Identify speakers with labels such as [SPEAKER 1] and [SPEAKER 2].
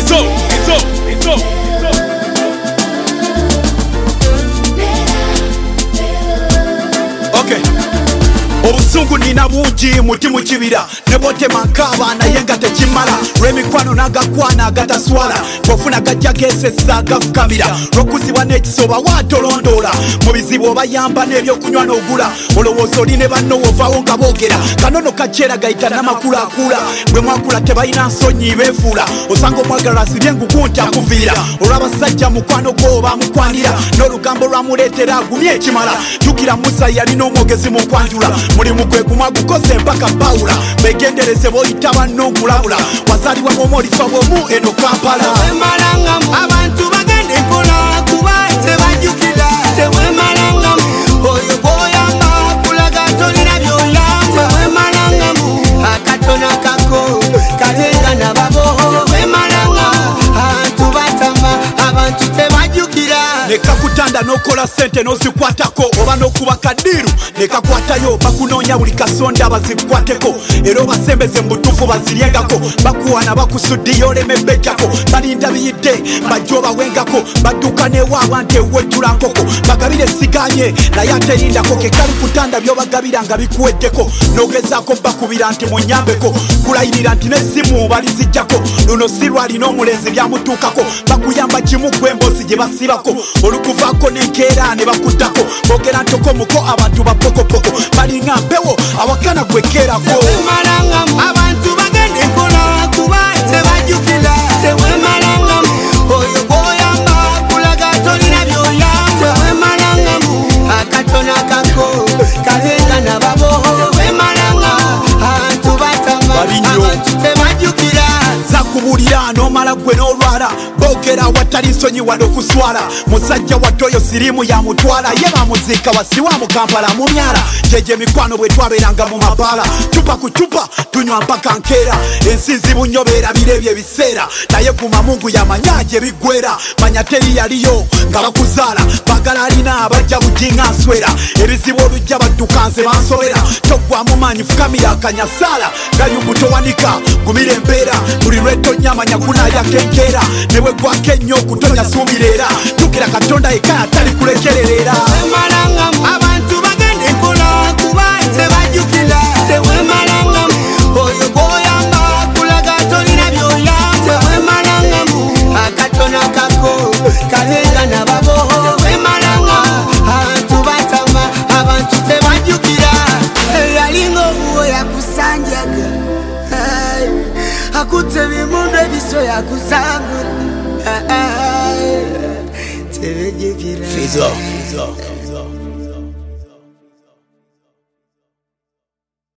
[SPEAKER 1] Okay. Obusungu nina bungi muti mu kibira ne botema nkaba naye nga tekimala lw'emikwano n'agakwana agataswala bw'ofuna gajja geesesa gafukamira lw'okuzibwa n'ekisoba waatolondoola mu bizibu obayamba n'ebyokunywa n'ogula olowooza oli ne banno wovaawo nga boogera kanono kaceera gayita n'amakulaakula bwe mwakula tebalina nsonyi beefuula osanga omwagalwa asibye engugu nti akuviira olw'abasajja mukwano gwo bamukwanira n'olugambo lwamuleetera agumye ekimala jjukira musa yalina omwogezi mu kwanjula mulimu gwe gumwagukoze mpaka Pawula begendereze boyita banno nkulabula wazaalibwa bw'omolifa bwomu eno Kampala
[SPEAKER 2] tewemalangamu abantu bagende mpola kuba tebajjukira tewemalangamu oyo gwoyamba kulaga tolina by'oyamba tewemalangamu akatono kako kalenga nababo tewemalanga abantu batama abantu tebajjukira
[SPEAKER 1] nekakutanda n'okola sente n'ozikwatako oba n'okuba kadiru nekakwatayo bakunoonya buli kasonda bazikwateko era obasembeze mu butuufu baziryengako bakuwana bakusuddiyo olemebejjako balinda biyidde bajja obawengako badduka newaabwa nti ewejjula nkoko bagabire siganye naye aterindako kekali kutanda by'obagabira nga bikuweddeko n'ogezaako bakubira nti munyambeko kulayirira nti n'essimu balizijjako luno si lwalina omulenzi byamutuukako bakuyamba kimu gw'emboozi gye basibako olukuvaako n'enkeera ne bakuddako boogera ntoko muko abantu bapokopoko balinga mpewo awakana gwekeerako
[SPEAKER 2] tewemalangamu abantu bagende mpola kuba tebajjukira tewemalangamu oyo gwoyamba kulaga tolina by'oyamba tewemalangamu akatono akako kalenga nababo tewemalanga abantu batama abantu tebajjukira
[SPEAKER 1] zakubulira n'omala gwe n'olwala boogera watali nsonyi wadde okuswala musajja wattoyo sirimu yamutwala ye bamuziika wasiwa mu Kampala mu myala gyegyo emikwano bwe twabeeranga mu mabaala cupa ku cupa tunywa mpaka nkeera ensinzi bunyobeera birabye ebiseera naye guma mungu yamanya gye biggwera manya teri yaliyo nga bakuzaala bagala alina abajja bujinga nswera ebizibu olujja badduka nze bansobera toggwamu maanyi fukamira akanyasaala gayumbutowanika gumira embeera buli lwetonyamanya kunayaka enkeera newe gwako ennyo okutonya suubira era tukira katonda eka atali kulekererera
[SPEAKER 2] tewemalangamu abantu bagende mpola kuba tebajjukira tewemalangamu oyo gwoyamba kulaga tolina by'oyamba tewemalangamu akatono akako kalenga nababo tewemalanga abantu batama abantu tebajjukira eyalinga obuwo yakusanjaga akutte bimundu ebiso yakusangula tebejjukira